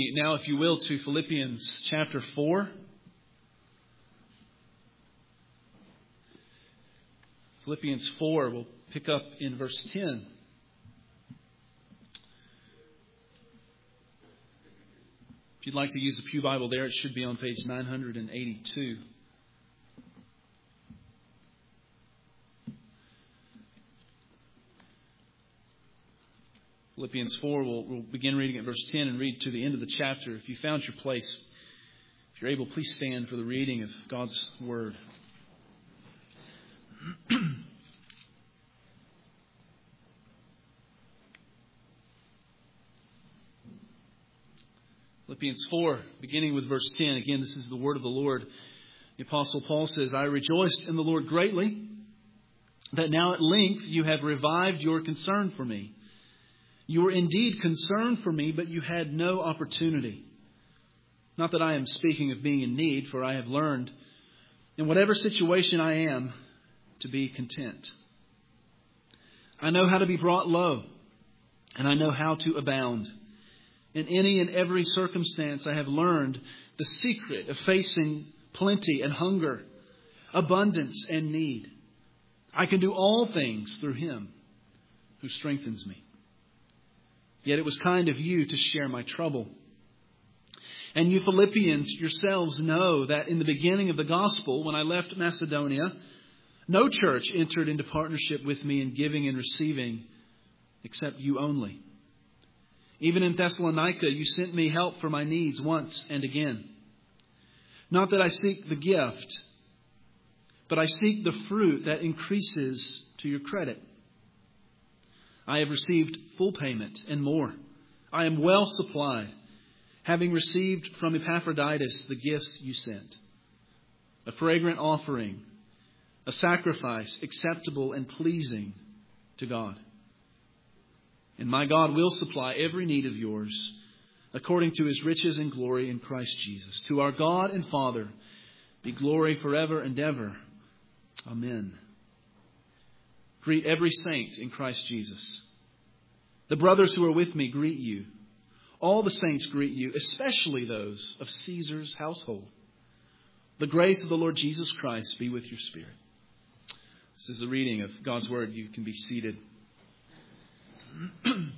Now, if you will, to Philippians chapter 4. Philippians 4, we'll pick up in verse 10. If you'd like to use the Pew Bible there, it should be on page 982. Philippians 4, we'll begin reading at verse 10 and read to the end of the chapter. If you found your place, if you're able, please stand for the reading of God's Word. Philippians 4, beginning with verse 10. Again, this is the word of the Lord. The Apostle Paul says, I rejoiced in the Lord greatly, that now at length you have revived your concern for me. You were indeed concerned for me, but you had no opportunity. Not that I am speaking of being in need, for I have learned, in whatever situation I am, to be content. I know how to be brought low, and I know how to abound. In any and every circumstance, I have learned the secret of facing plenty and hunger, abundance and need. I can do all things through Him who strengthens me. Yet it was kind of you to share my trouble. And you Philippians yourselves know that in the beginning of the gospel, when I left Macedonia, no church entered into partnership with me in giving and receiving except you only. Even in Thessalonica, you sent me help for my needs once and again. Not that I seek the gift, but I seek the fruit that increases to your credit. I have received full payment and more. I am well supplied, having received from Epaphroditus the gifts you sent. A fragrant offering, a sacrifice acceptable and pleasing to God. And my God will supply every need of yours according to His riches and glory in Christ Jesus. To our God and Father be glory forever and ever. Amen. Greet every saint in Christ Jesus. The brothers who are with me greet you. All the saints greet you, especially those of Caesar's household. The grace of the Lord Jesus Christ be with your spirit. This is the reading of God's Word. You can be seated. The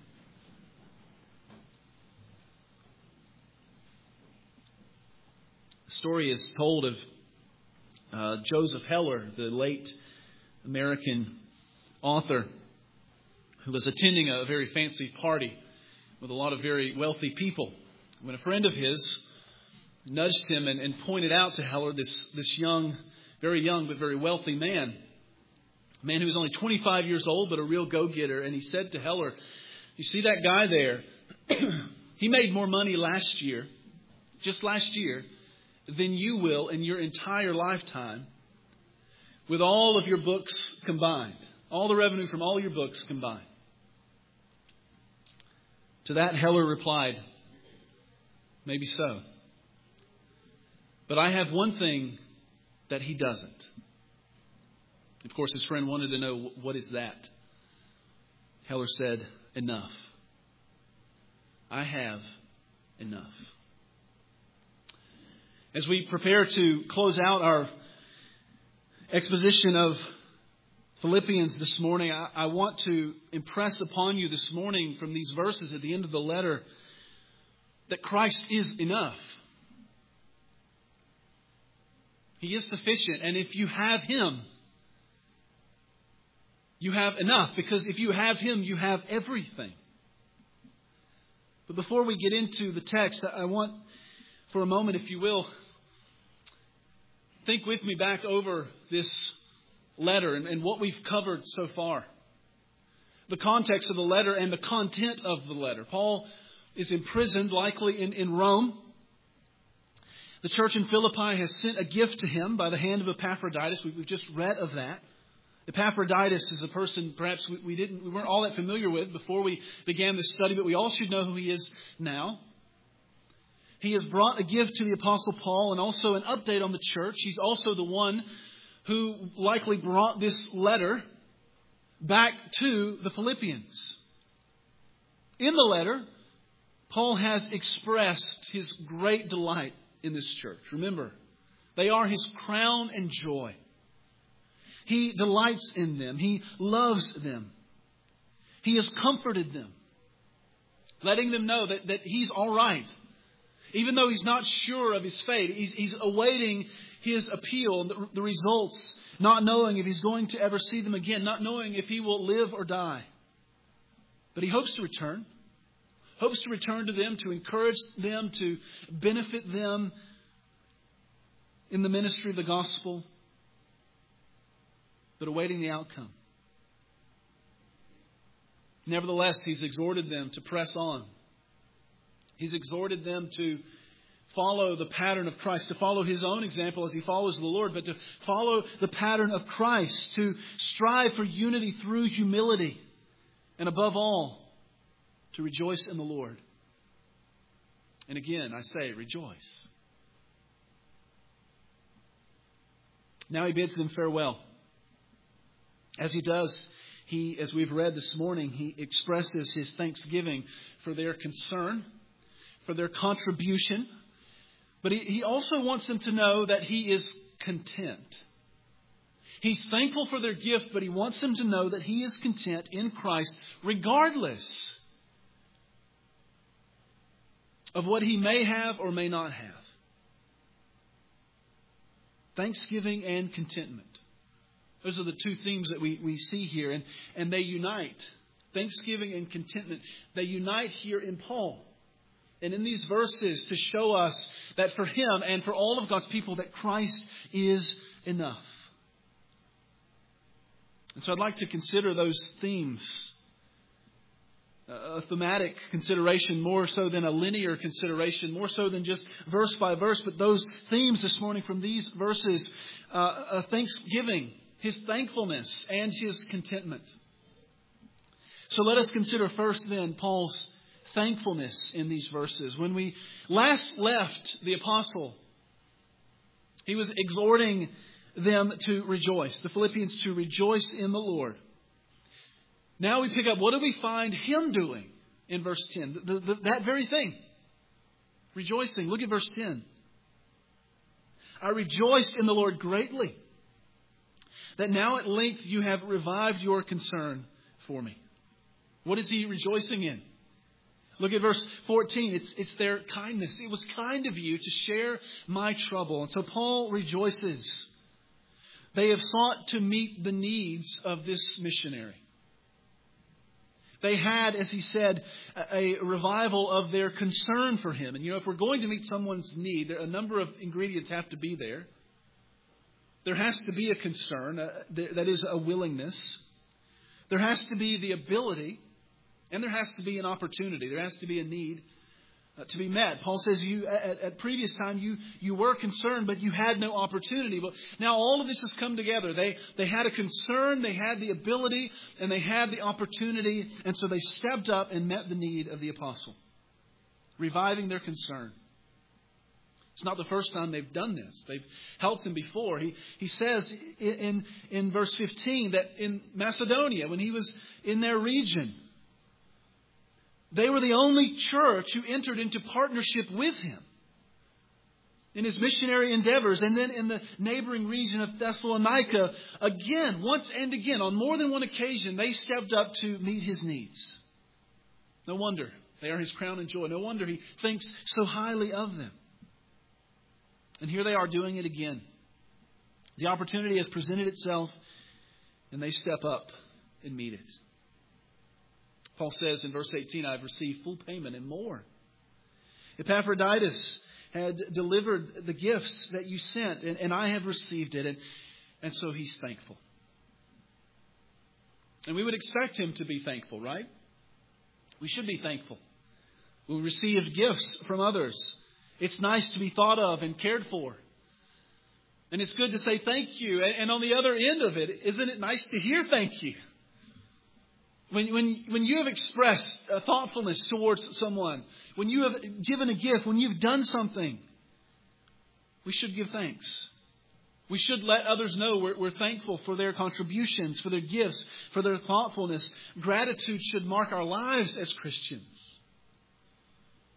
story is told of Joseph Heller, the late American author, who was attending a very fancy party with a lot of very wealthy people, when a friend of his nudged him and pointed out to Heller this young, very young but very wealthy man. A man who was only 25 years old, but a real go-getter. And he said to Heller, you see that guy there? He made more money last year, just last year, than you will in your entire lifetime with all of your books combined. All the revenue from all your books combined. To that, Heller replied, maybe so. But I have one thing that he doesn't. Of course, his friend wanted to know, what is that? Heller said, enough. I have enough. As we prepare to close out our exposition of Philippians this morning, I want to impress upon you this morning from these verses at the end of the letter that Christ is enough. He is sufficient. And if you have Him, you have enough, because if you have Him, you have everything. But before we get into the text, I want, for a moment, if you will, think with me back over this letter and what we've covered so far. The context of the letter and the content of the letter. Paul is imprisoned, likely in Rome. The church in Philippi has sent a gift to him by the hand of Epaphroditus. We've just read of that. Epaphroditus is a person perhaps we weren't all that familiar with before we began this study, but we all should know who he is now. He has brought a gift to the Apostle Paul and also an update on the church. He's also the one who likely brought this letter back to the Philippians. In the letter, Paul has expressed his great delight in this church. Remember, they are his crown and joy. He delights in them. He loves them. He has comforted them, letting them know that he's all right. Even though he's not sure of his fate, he's awaiting his appeal, the results, not knowing if he's going to ever see them again, not knowing if he will live or die. But he hopes to return. Hopes to return to them, to encourage them, to benefit them in the ministry of the gospel, but awaiting the outcome. Nevertheless, he's exhorted them to press on. He's exhorted them to follow the pattern of Christ, to follow his own example as he follows the Lord, but to follow the pattern of Christ, to strive for unity through humility, and above all, to rejoice in the Lord. And again, I say, rejoice. Now he bids them farewell. As he does, as we've read this morning, he expresses his thanksgiving for their concern, for their contribution. But he also wants them to know that he is content. He's thankful for their gift, but he wants them to know that he is content in Christ, regardless of what he may have or may not have. Thanksgiving and contentment. Those are the two themes that we see here, and they unite. Thanksgiving and contentment. They unite here in Paul. And in these verses to show us that for him and for all of God's people that Christ is enough. And so I'd like to consider those themes. A thematic consideration more so than a linear consideration, more so than just verse by verse, but those themes this morning from these verses, thanksgiving, his thankfulness, and his contentment. So let us consider first then Paul's thankfulness in these verses. When we last left the apostle, he was exhorting them to rejoice, the Philippians to rejoice in the Lord. Now we pick up, what do we find him doing in verse 10? That very thing. Rejoicing. Look at verse 10. I rejoiced in the Lord greatly, that now at length you have revived your concern for me. What is he rejoicing in? Look at verse 14. It's their kindness. It was kind of you to share my trouble. And so Paul rejoices. They have sought to meet the needs of this missionary. They had, as he said, a revival of their concern for him. And if we're going to meet someone's need, a number of ingredients have to be there. There has to be a concern, that is a willingness. There has to be the ability, and there has to be an opportunity. There has to be a need to be met. Paul says at previous time you were concerned, but you had no opportunity. But now all of this has come together. They had a concern, they had the ability, and they had the opportunity. And so they stepped up and met the need of the apostle, reviving their concern. It's not the first time they've done this. They've helped him before. He says in verse 15 that in Macedonia, when he was in their region, they were the only church who entered into partnership with him in his missionary endeavors. And then in the neighboring region of Thessalonica, again, once and again, on more than one occasion, they stepped up to meet his needs. No wonder they are his crown and joy. No wonder he thinks so highly of them. And here they are doing it again. The opportunity has presented itself, and they step up and meet it. Paul says in verse 18, I've received full payment and more. Epaphroditus had delivered the gifts that you sent, and I have received it. And so he's thankful. And we would expect him to be thankful, right? We should be thankful. We received gifts from others. It's nice to be thought of and cared for. And it's good to say thank you. And on the other end of it, isn't it nice to hear thank you? When you have expressed thoughtfulness towards someone, when you have given a gift, when you've done something, we should give thanks. We should let others know we're thankful for their contributions, for their gifts, for their thoughtfulness. Gratitude should mark our lives as Christians.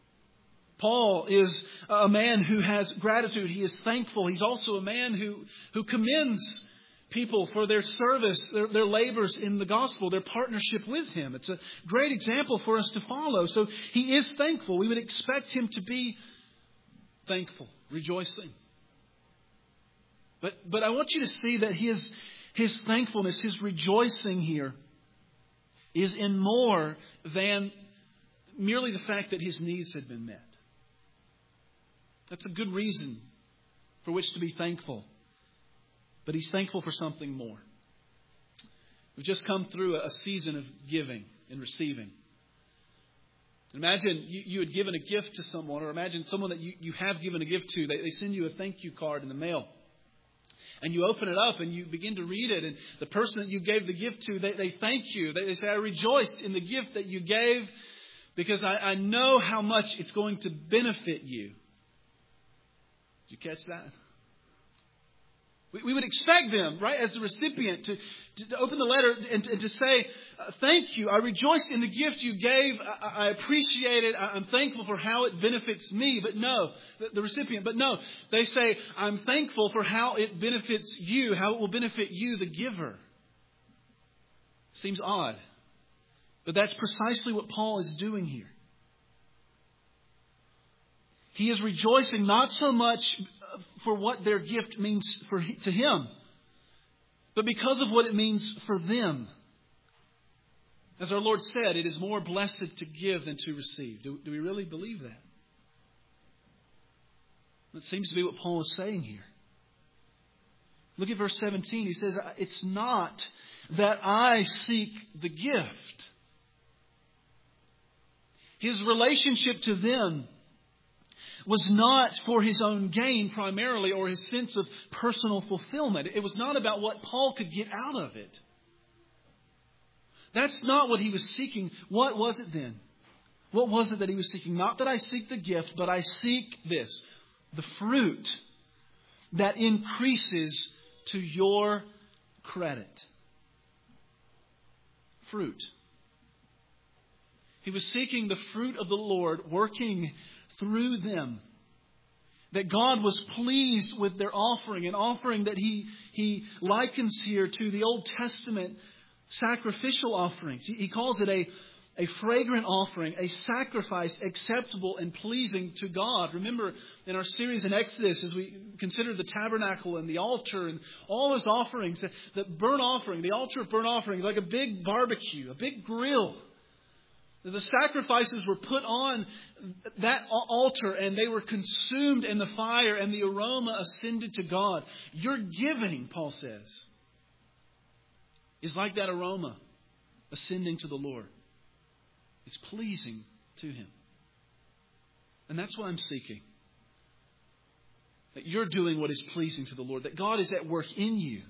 Paul is a man who has gratitude. He is thankful. He's also a man who commends people for their service, their labors in the gospel, their partnership with him. It's a great example for us to follow. So he is thankful. We would expect him to be thankful, rejoicing. But I want you to see that his thankfulness, his rejoicing here is in more than merely the fact that his needs had been met. That's a good reason for which to be thankful. But he's thankful for something more. We've just come through a season of giving and receiving. Imagine you had given a gift to someone, or imagine someone that you have given a gift to. They send you a thank you card in the mail. And you open it up and you begin to read it. And the person that you gave the gift to, they thank you. They say, I rejoiced in the gift that you gave because I know how much it's going to benefit you. Did you catch that? We would expect them, right, as the recipient to open the letter and to say, thank you. I rejoiced in the gift you gave. I appreciate it. I'm thankful for how it benefits me. But no, the recipient. But no, they say, I'm thankful for how it benefits you, how it will benefit you, the giver. Seems odd. But that's precisely what Paul is doing here. He is rejoicing not so much for what their gift means to him, but because of what it means for them. As our Lord said, it is more blessed to give than to receive. Do we really believe that? That seems to be what Paul is saying here. Look at verse 17. He says, it's not that I seek the gift. His relationship to them was not for his own gain primarily or his sense of personal fulfillment. It was not about what Paul could get out of it. That's not what he was seeking. What was it then? What was it that he was seeking? Not that I seek the gift, but I seek this, the fruit that increases to your credit. Fruit. He was seeking the fruit of the Lord working through them. That God was pleased with their offering, an offering that he likens here to the Old Testament sacrificial offerings. He calls it a fragrant offering, a sacrifice acceptable and pleasing to God. Remember in our series in Exodus, as we considered the tabernacle and the altar and all those offerings, the burnt offering, the altar of burnt offerings, like a big barbecue, a big grill. The sacrifices were put on that altar and they were consumed in the fire and the aroma ascended to God. Your giving, Paul says, is like that aroma ascending to the Lord. It's pleasing to Him. And that's what I'm seeking. That you're doing what is pleasing to the Lord. That God is at work in you.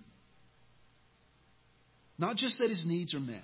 Not just that His needs are met.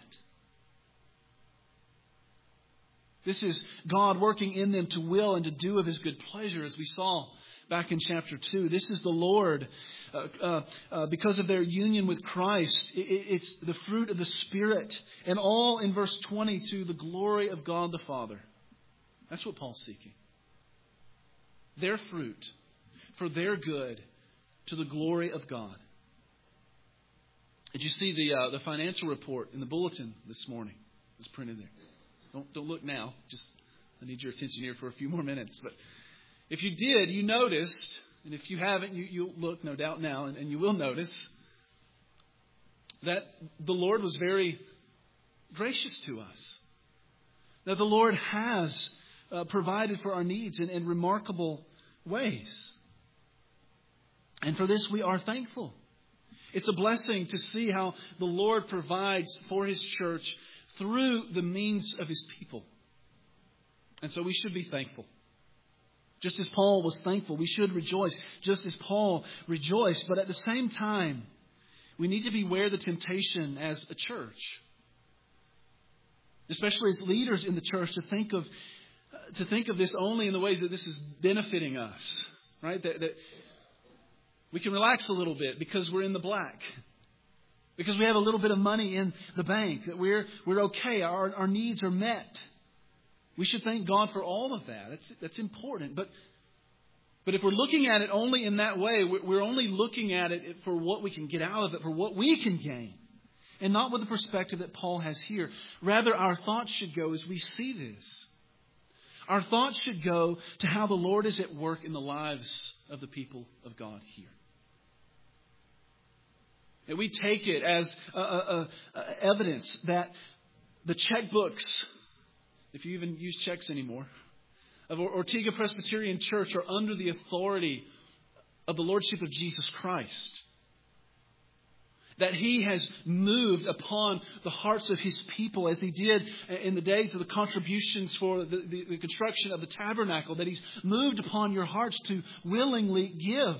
This is God working in them to will and to do of His good pleasure, as we saw back in chapter 2. This is the Lord, because of their union with Christ. It's the fruit of the Spirit. And all in verse 20 to the glory of God the Father. That's what Paul's seeking. Their fruit for their good to the glory of God. Did you see the financial report in the bulletin this morning? It was printed there. Don't look now. Just I need your attention here for a few more minutes. But if you did, you noticed, and if you haven't, you'll look no doubt now, and you will notice that the Lord was very gracious to us. That the Lord has provided for our needs in remarkable ways. And for this we are thankful. It's a blessing to see how the Lord provides for His church through the means of His people. And so we should be thankful. Just as Paul was thankful, we should rejoice. Just as Paul rejoiced. But at the same time, we need to beware of the temptation as a church, especially as leaders in the church, to think of this only in the ways that this is benefiting us. Right? That we can relax a little bit because we're in the black. Because we have a little bit of money in the bank, that we're okay, our needs are met. We should thank God for all of that. That's important. But if we're looking at it only in that way, we're only looking at it for what we can get out of it, for what we can gain, and not with the perspective that Paul has here. Rather, our thoughts should go as we see this. Our thoughts should go to how the Lord is at work in the lives of the people of God here. And we take it as evidence that the checkbooks, if you even use checks anymore, of Ortega Presbyterian Church are under the authority of the Lordship of Jesus Christ. That He has moved upon the hearts of His people as He did in the days of the contributions for the construction of the tabernacle. That He's moved upon your hearts to willingly give.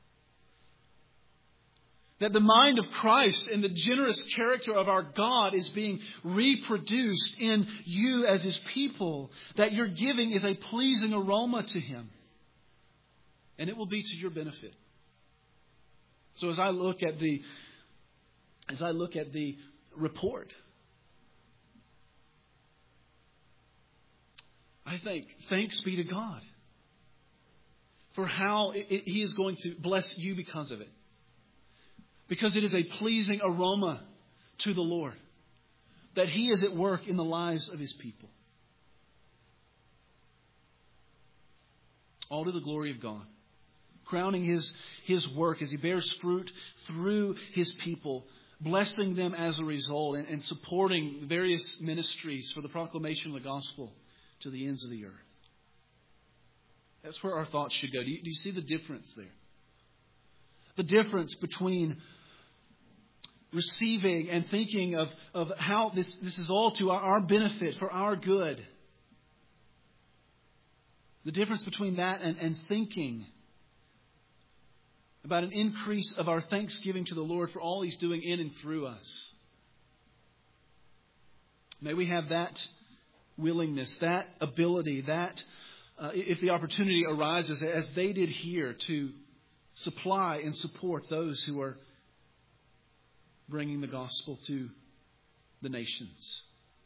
That the mind of Christ and the generous character of our God is being reproduced in you as His people. That your giving is a pleasing aroma to Him. And it will be to your benefit. So as I look at the report, I think, thanks be to God for how He is going to bless you because of it. Because it is a pleasing aroma to the Lord that He is at work in the lives of His people. All to the glory of God. Crowning His work as He bears fruit through His people. Blessing them as a result and supporting various ministries for the proclamation of the gospel to the ends of the earth. That's where our thoughts should go. Do you see the difference there? The difference between receiving and thinking of how this is all to our benefit, for our good. The difference between that and thinking about an increase of our thanksgiving to the Lord for all He's doing in and through us. May we have that willingness, that ability, that if the opportunity arises, as they did here, to supply and support those who are bringing the gospel to the nations.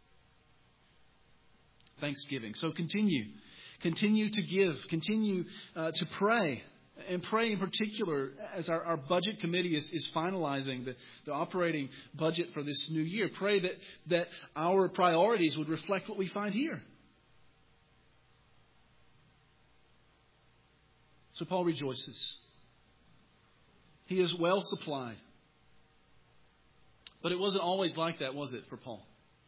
Thanksgiving. So continue to give, continue to pray. And pray in particular as our budget committee is finalizing the operating budget for this new year. Pray that our priorities would reflect what we find here. So Paul rejoices. He is well supplied. But it wasn't always like that, was it, for Paul?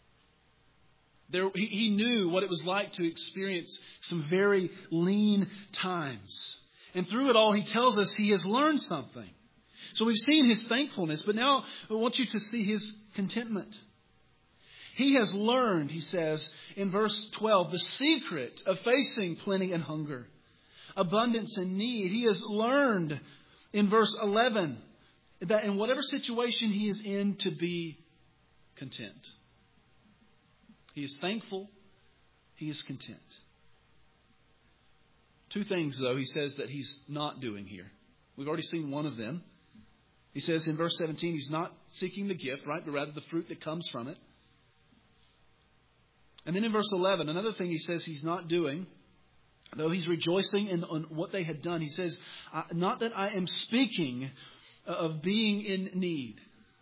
He knew what it was like to experience some very lean times. And through it all, he tells us he has learned something. So we've seen his thankfulness, but now I want you to see his contentment. He has learned, he says in verse 12, the secret of facing plenty and hunger, abundance and need. He has learned in verse 11 that in whatever situation he is in, to be content. He is thankful. He is content. Two things, though, he says that he's not doing here. We've already seen one of them. He says in verse 17, he's not seeking the gift, right, but rather the fruit that comes from it. And then in verse 11, another thing he says he's not doing, though he's rejoicing in what they had done. He says, not that I am speaking of being in need.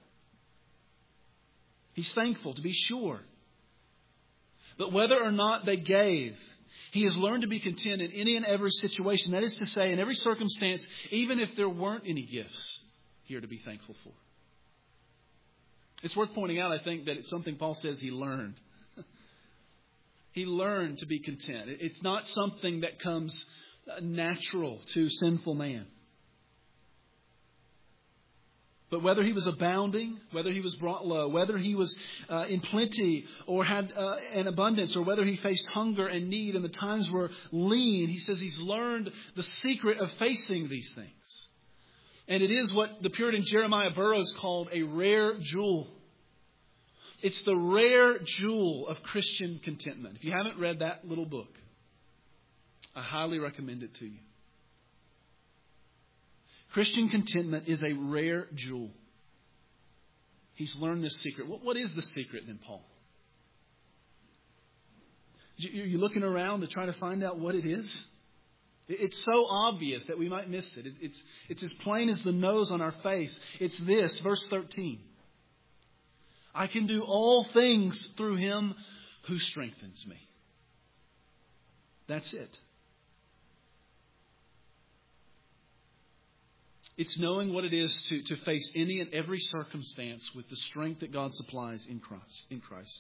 He's thankful, to be sure. But whether or not they gave, he has learned to be content in any and every situation. That is to say, in every circumstance, even if there weren't any gifts here to be thankful for. It's worth pointing out, I think, that it's something Paul says he learned. He learned to be content. It's not something that comes natural to sinful man. But whether he was abounding, whether he was brought low, whether he was in plenty or had an abundance, or whether he faced hunger and need and the times were lean, he says he's learned the secret of facing these things. And it is what the Puritan Jeremiah Burroughs called a rare jewel. It's the rare jewel of Christian contentment. If you haven't read that little book, I highly recommend it to you. Christian contentment is a rare jewel. He's learned this secret. What is the secret then, Paul? You're looking around to try to find out what it is. It's so obvious that we might miss it. It's as plain as the nose on our face. It's this, verse 13. I can do all things through Him who strengthens me. That's it. It's knowing what it is to face any and every circumstance with the strength that God supplies in Christ.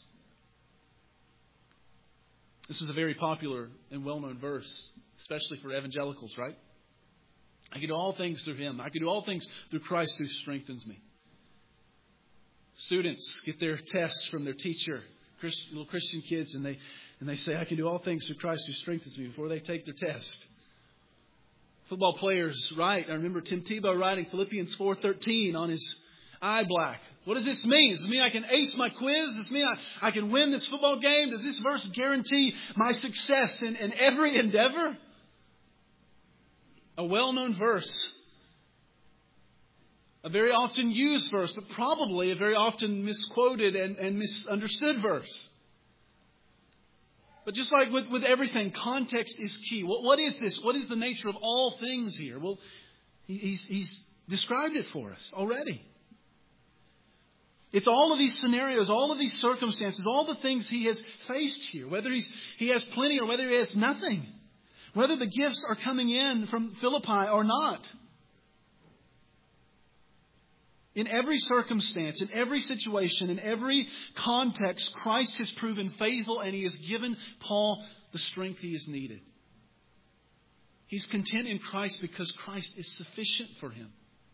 This is a very popular and well-known verse, especially for evangelicals, right? I can do all things through Him. I can do all things through Christ who strengthens me. Students get their tests from their teacher, little Christian kids, and they say, I can do all things through Christ who strengthens me before they take their test. Football players write, I remember Tim Tebow writing Philippians 4:13 on his eye black. What does this mean? Does this mean I can ace my quiz? Does this mean I can win this football game? Does this verse guarantee my success in every endeavor? A well-known verse. A very often used verse, but probably a very often misquoted and misunderstood verse. But just like with everything, context is key. What is this? What is the nature of all things here? Well, he's described it for us already. It's all of these scenarios, all of these circumstances, all the things he has faced here. Whether he has plenty or whether he has nothing. Whether the gifts are coming in from Philippi or not. In every circumstance, in every situation, in every context, Christ has proven faithful and He has given Paul the strength he has needed. He's content in Christ because Christ is sufficient for him.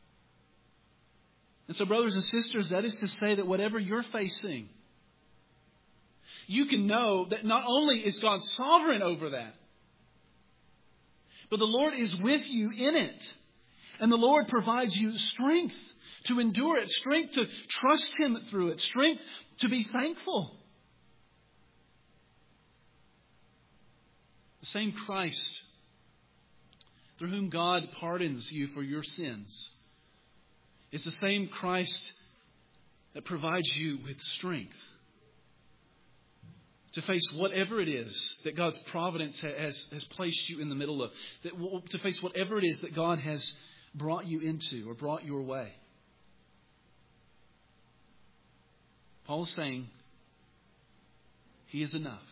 And so, brothers and sisters, that is to say that whatever you're facing, you can know that not only is God sovereign over that, but the Lord is with you in it. And the Lord provides you strength to endure it, strength to trust Him through it, strength to be thankful. The same Christ through whom God pardons you for your sins is the same Christ that provides you with strength to face whatever it is that God's providence has placed you in the middle of, to face whatever it is that God has brought you into or brought your way. Paul is saying He is enough.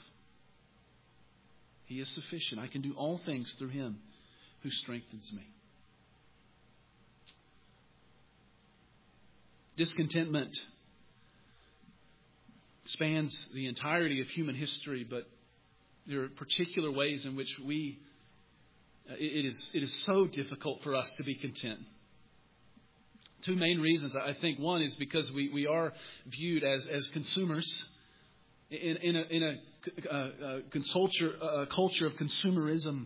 He is sufficient. I can do all things through Him who strengthens me. Discontentment spans the entirety of human history, but there are particular ways in which it is so difficult for us to be content. Two main reasons. I think one is because we are viewed as consumers in a culture of consumerism.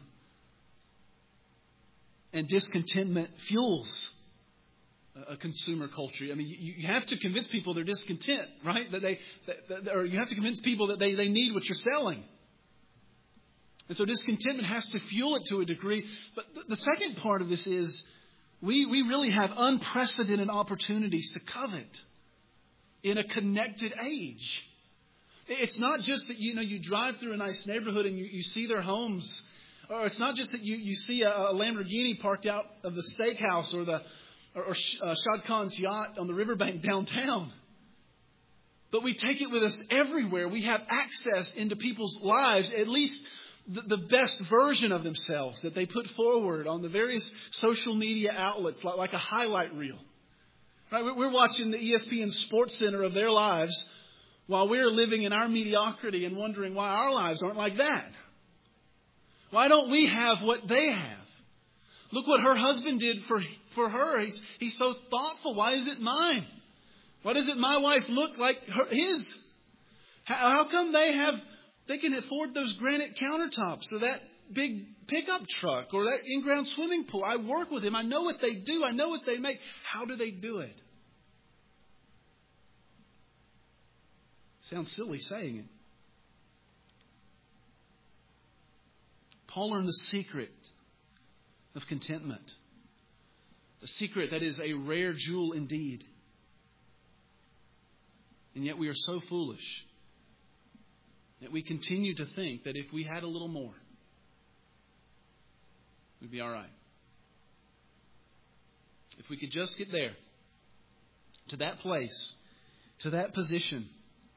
And discontentment fuels a consumer culture. I mean, you have to convince people they're discontent, right? Or you have to convince people that they need what you're selling. And so discontentment has to fuel it to a degree. But the second part of this is we really have unprecedented opportunities to covet in a connected age. It's not just that you drive through a nice neighborhood and you see their homes. Or it's not just that you see a Lamborghini parked out of the steakhouse or Shad Khan's yacht on the riverbank downtown. But we take it with us everywhere. We have access into people's lives, at least the best version of themselves that they put forward on the various social media outlets, like a highlight reel. Right? We're watching the ESPN Sports Center of their lives while we're living in our mediocrity and wondering why our lives aren't like that. Why don't we have what they have? Look what her husband did for her. He's so thoughtful. Why is it mine? Why doesn't my wife look like his? How come they can afford those granite countertops or that big pickup truck or that in-ground swimming pool? I work with him. I know what they do. I know what they make. How do they do it? Sounds silly saying it. Paul learned the secret of contentment. The secret that is a rare jewel indeed. And yet we are so foolish that we continue to think that if we had a little more, we'd be all right. If we could just get there, to that place, to that position,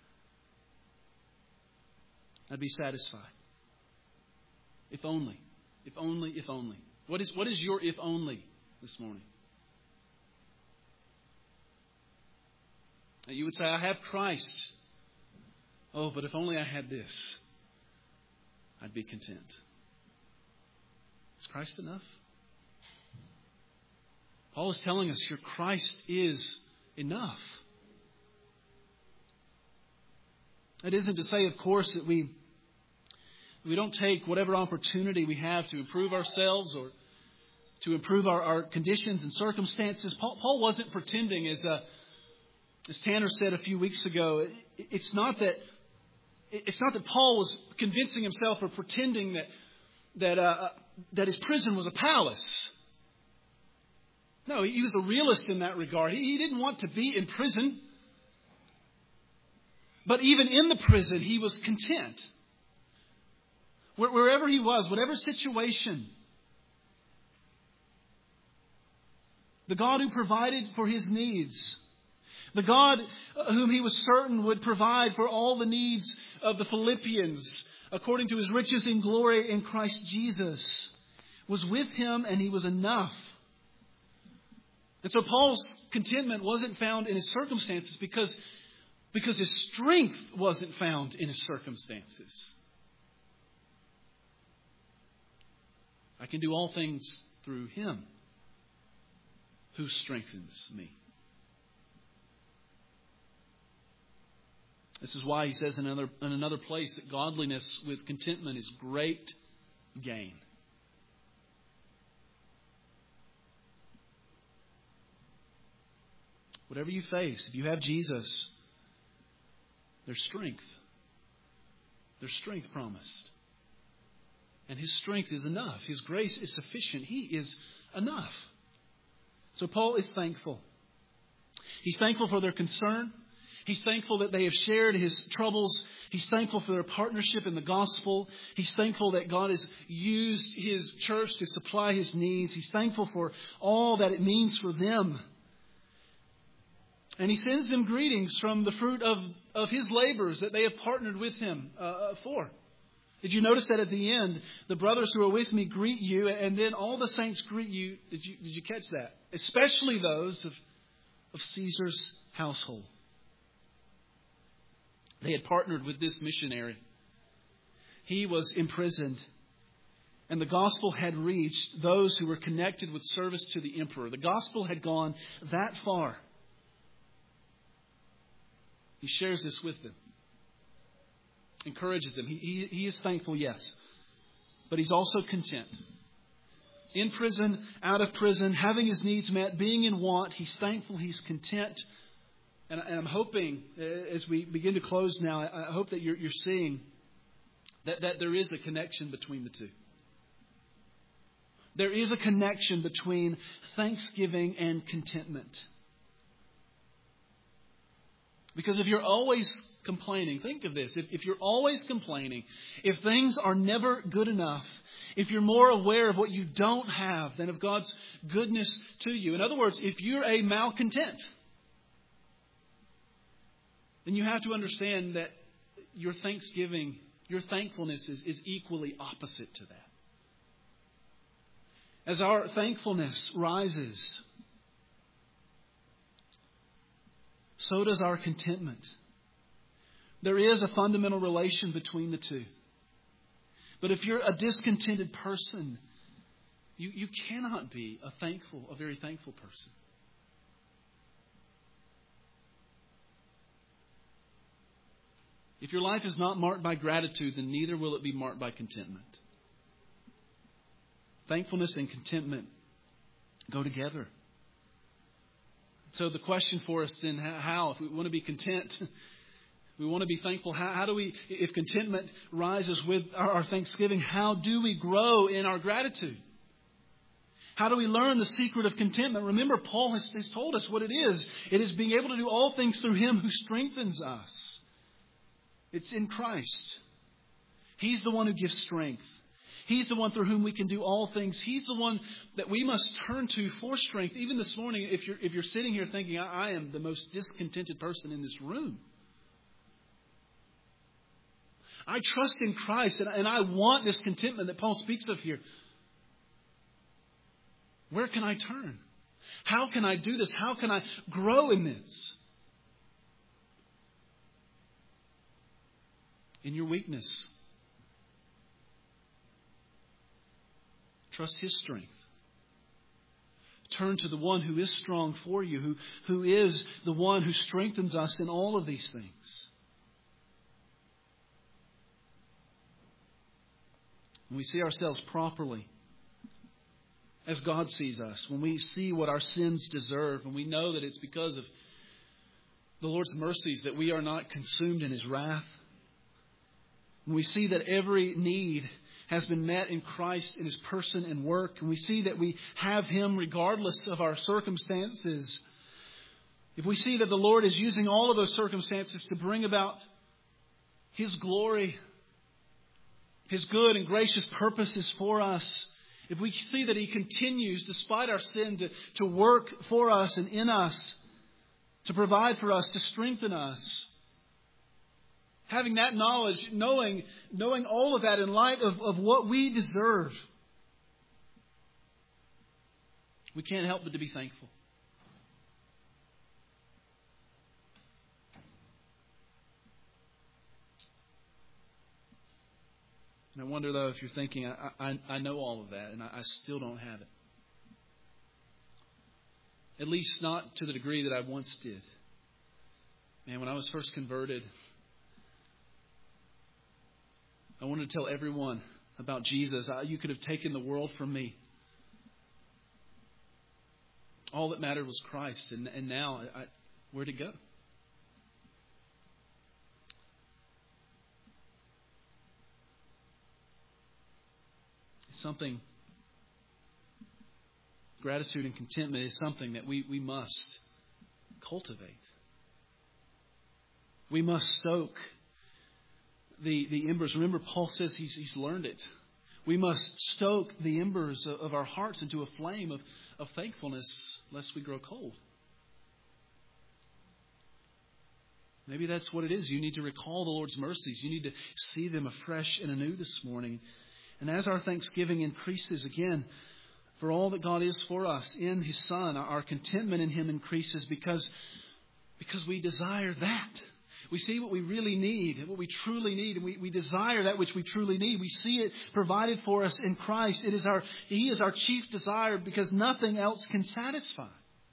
I'd be satisfied. If only, if only, if only. What is your if only this morning? You would say, I have Christ. Oh, but if only I had this, I'd be content. Is Christ enough? Paul is telling us here, Christ is enough. It isn't to say, of course, that we don't take whatever opportunity we have to improve ourselves or to improve our conditions and circumstances. Paul wasn't pretending, as Tanner said a few weeks ago. It's not that Paul was convincing himself or pretending that his prison was a palace. No, he was a realist in that regard. He didn't want to be in prison. But even in the prison, he was content. Wherever he was, whatever situation, the God who provided for his needs, the God whom he was certain would provide for all the needs of the Philippians, according to his riches in glory in Christ Jesus, was with him, and he was enough. And so Paul's contentment wasn't found in his circumstances because his strength wasn't found in his circumstances. I can do all things through him who strengthens me. This is why he says in another place that godliness with contentment is great gain. Whatever you face, if you have Jesus, there's strength. There's strength promised. And his strength is enough. His grace is sufficient. He is enough. So Paul is thankful. He's thankful for their concern. He's thankful that they have shared his troubles. He's thankful for their partnership in the gospel. He's thankful that God has used his church to supply his needs. He's thankful for all that it means for them. And he sends them greetings from the fruit of his labors that they have partnered with him for. Did you notice that at the end, the brothers who are with me greet you, and then all the saints greet you? Did you catch that? Especially those of Caesar's household. They had partnered with this missionary. He was imprisoned, and the gospel had reached those who were connected with service to the emperor. The gospel had gone that far. He shares this with them. Encourages them. He is thankful, yes. But he's also content. In prison, out of prison, having his needs met, being in want, he's thankful, he's content. And I'm hoping, as we begin to close now, I hope that you're seeing that there is a connection between the two. There is a connection between thanksgiving and contentment. Because if you're always complaining, think of this. If you're always complaining, if things are never good enough, if you're more aware of what you don't have than of God's goodness to you. In other words, if you're a malcontent, then you have to understand that your thanksgiving, your thankfulness is equally opposite to that. As our thankfulness rises, so does our contentment. There is a fundamental relation between the two. But if you're a discontented person, you cannot be a very thankful person. If your life is not marked by gratitude, then neither will it be marked by contentment. Thankfulness and contentment go together. So the question for us then, how, if we want to be content, we want to be thankful, how do we, if contentment rises with our thanksgiving, how do we grow in our gratitude? How do we learn the secret of contentment? Remember, Paul has told us what it is. It is being able to do all things through him who strengthens us. It's in Christ. He's the one who gives strength. He's the one through whom we can do all things. He's the one that we must turn to for strength. Even this morning, if you're sitting here thinking, I am the most discontented person in this room. I trust in Christ and I want this contentment that Paul speaks of here. Where can I turn? How can I do this? How can I grow in this? In your weakness. Trust His strength. Turn to the one who is strong for you, who is the one who strengthens us in all of these things. When we see ourselves properly, as God sees us, when we see what our sins deserve, and we know that it's because of the Lord's mercies that we are not consumed in His wrath, when we see that every need has been met in Christ, in His person and work, and we see that we have Him regardless of our circumstances, if we see that the Lord is using all of those circumstances to bring about His glory, His good and gracious purposes for us, if we see that He continues, despite our sin, to work for us and in us, to provide for us, to strengthen us, having that knowledge, knowing all of that in light of what we deserve, we can't help but to be thankful. And I wonder, though, if you're thinking, I know all of that, and I still don't have it. At least not to the degree that I once did. Man, when I was first converted, I wanted to tell everyone about Jesus. You could have taken the world from me. All that mattered was Christ. And now, where to go? It's something, gratitude and contentment is something that we must cultivate. We must stoke the embers. Remember, Paul says he's learned it. We must stoke the embers of our hearts into a flame of thankfulness, lest we grow cold. Maybe that's what it is. You need to recall the Lord's mercies. You need to see them afresh and anew this morning. And as our thanksgiving increases again, for all that God is for us in His Son, our contentment in Him increases because we desire that. We see what we really need, what we truly need, and we desire that which we truly need. We see it provided for us in Christ. He is our chief desire because nothing else can satisfy.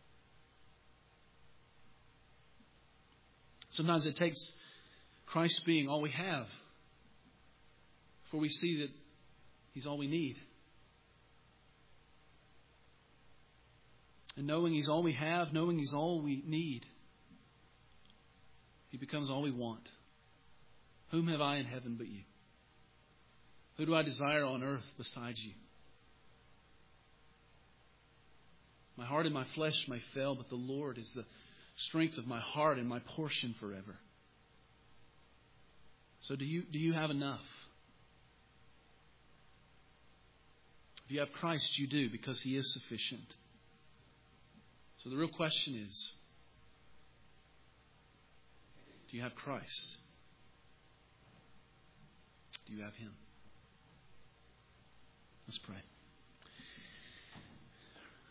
Sometimes it takes Christ being all we have before we see that He's all we need. And knowing He's all we have, knowing He's all we need, He becomes all we want. Whom have I in heaven but You? Who do I desire on earth besides You? My heart and my flesh may fail, but the Lord is the strength of my heart and my portion forever. So do you have enough? If you have Christ, you do, because He is sufficient. So the real question is, do you have Christ? Do you have Him? Let's pray.